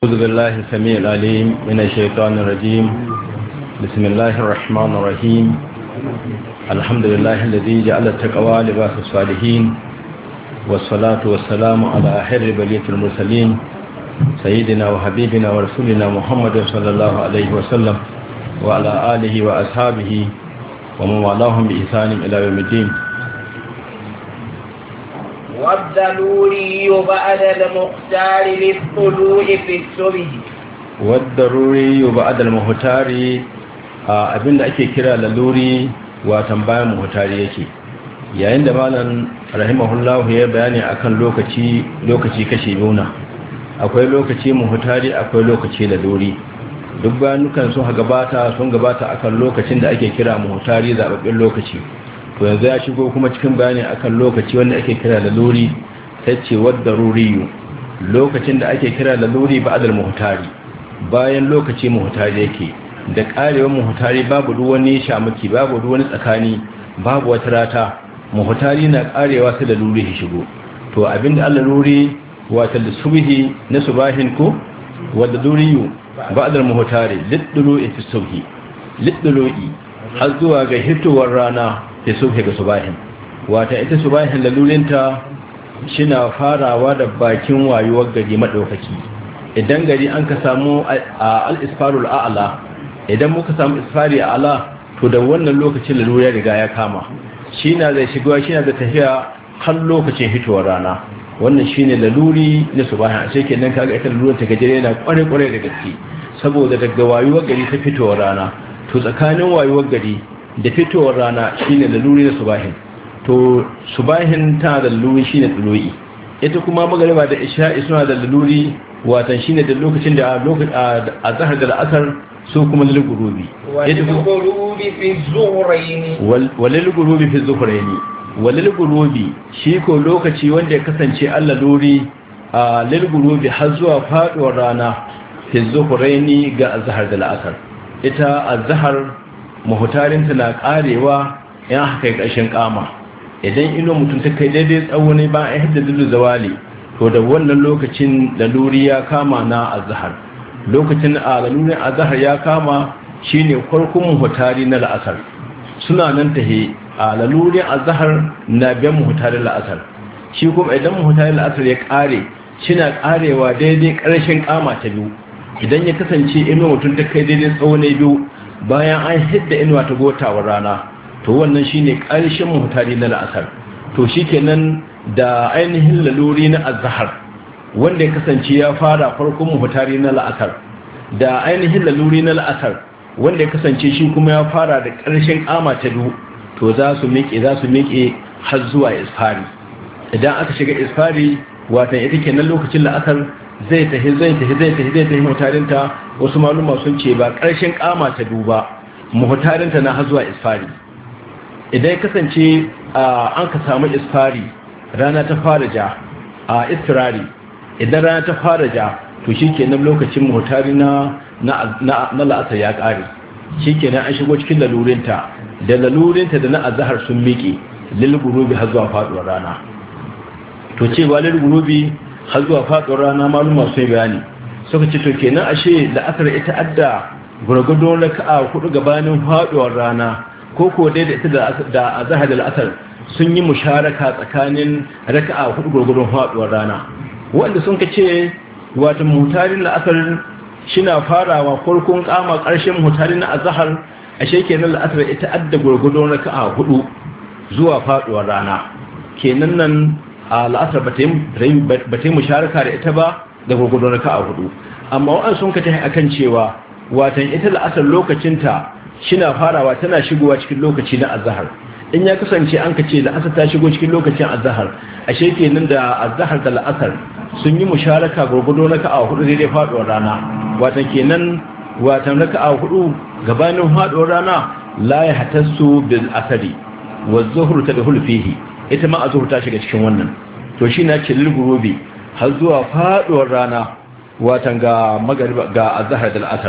أعوذ بالله السميع العليم من الشيطان الرجيم. بسم الله الرحمن الرحيم. الحمد لله الذي جعل التقوى لباس الصالحين، والصلاة والسلام على خير بلية المرسلين سيدنا وحبيبنا ورسولنا محمد صلى الله عليه وسلم وعلى آله وأصحابه ومن والاهم بإحسان إلى يوم الدين. والضروري بعد المختار للطلوع في الصبح. والضروري بعد المختار abinda ake kira laluri watan bayan muhtari yake. Yayin da malam rahimahullahu ya bayani akan lokaci kashe yuna, akwai lokaci muhtari akwai lokaci laluri. Duk bayanukan sun gabata akan lokacin da ake kira muhtari, zababben lokaci. To yanzu ya shigo kuma cikin bayani akan lokaci wanda ake kira laluri, tace waddaruriyu, lokacin da ake kira laluri ba'dal muhtari, bayan lokaci muhtari yake. Da karewar muhtari babu duk wani shamuki, babu duk wani tsakani, babu wata rata. Muhtari na karewa sai laluri shi shigo. To abinda Allah laluri wata subhi na subahin ko waddaruriyu ba'dal muhtari lidulu'i fi subhi, lidulu'i har zuwa ga hitowar rana da subhi ga subahin. Wata ita subahin lalurinta shina farawa da bakin wayuwar gari madaukaki. Idan gari an ka samu al-isfarul a'la, idan muka samu isfari a'la, to da wannan lokacin laluri ya riga ya kama. Shina zai shigo, shina da tafiya har lokacin hitowar rana. Wannan shine laluri na subahin. Sai kenan kaga ita lalurin ta gajere yana kware da gaske, saboda daga wayuwar gari ta fitowar rana. To tsakanin wayuwar gari da fitowar rana shine laluri na subahin. To subahin tana da laluri shine tsuloyi. Ita kuma magariba da isha'i suna da laluri, watan shine da lokacin da azhar da al'asar su kuma lil gurubi. Walil gurubi fi zuhraini. Walil gurubi shi ko lokaci wanda ya kasance Allah luri lil gurubi har zuwa faduwar rana fi zuhraini ga azhar da al'asar. Ita azhar muhtarinta na karewa yan haka ƙarshen kama. Idan ino mutum ta kai daidai tsawo ne ba a hidda dulu zawali, to da wannan lokacin laluri ya kama na azhar. Lokacin lalurin azhar ya kama shine farkon muhtari na la'asar. Suna nan tahe lalurin azhar na biyan muhtarin la'asar. Shi kuma idan muhtarin la'asar ya kare, shina karewa daidai ƙarshen kama ta biyu. Idan ya kasance ino mutum ta kai daidai tsawo ne biyu bayan an hidda inuwa ta gotawar rana, to wannan shine ƙarshen muhtari na la'asar. To shikenan da ainihin laluri na azhar wanda ya kasance ya fara farkon muhtari na la'asar, da ainihin laluri na la'asar wanda ya kasance shi kuma ya fara da ƙarshen kama ta biyu, to za su miƙe har zuwa isfari. Idan aka shiga isfari, watan ita kenan lokacin la'asar zai tafi muhtarinta. Wasu maluma sun ce ba ƙarshen kama ta duba, muhtarinta na har zuwa isfari. Idan ya kasance an ka samu isfari, rana ta fara ja a istirari, idan rana ta fara ja, to shi kenan lokacin muhtari na la'asar ya ƙare. Shi kenan an shigo cikin lalurinta da na azahar sun miƙe lil gurubi har zuwa faɗuwar rana. To cewa lil gurubi har zuwa faɗuwar rana maluma sun bayani, suka ce to kenan ashe la'asar ita adda gurgudun raka'a 4 gabanin faɗuwar rana, ko dai da ita da azhar da al'asar sun yi musharaka tsakanin raka'a 4 gurgudun faɗuwar rana. Wanda sun kace wato muhtarin la'asar shina farawa farkon kama ƙarshen muhtarin azhar, ashe kenan la'asar ita adda gurgudun raka'a 4 zuwa faɗuwar rana. Kenan nan al'asar ba ta yi musharaka da ita ba da gurgudun raka'a 4. Amma wa'an sun kace akan cewa watan ita la'asar lokacinta shina farawa tana shigowa cikin lokaci na azhar. In ya kasance an kace la'asar ta shigo cikin lokacin azhar, ashe kenan da azhar da la'asar sun yi musharaka gurgudo raka'a 4 daidai faduwar rana. Watan kenan raka'a 4 gabanin faduwar rana la ya hatassu bil asri wa zuhru tadkhulu fihi. Ita ma azhur ta shiga cikin wannan. To shi na ce lil gurubi har zuwa faduwar rana, watan ga magariba ga azhar da al'asar.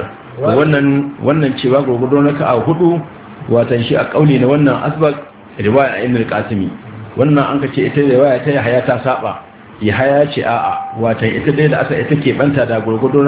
Wannan cewa gurgudo raka'a 4, watan shi a kauli na wannan asbaq riwaya ibn al-qasimi. Wannan an kace ita riwaya ta Yahya ta saba. Yahya ce a'a, watan ita dai da asa ita ke banta da gurgudo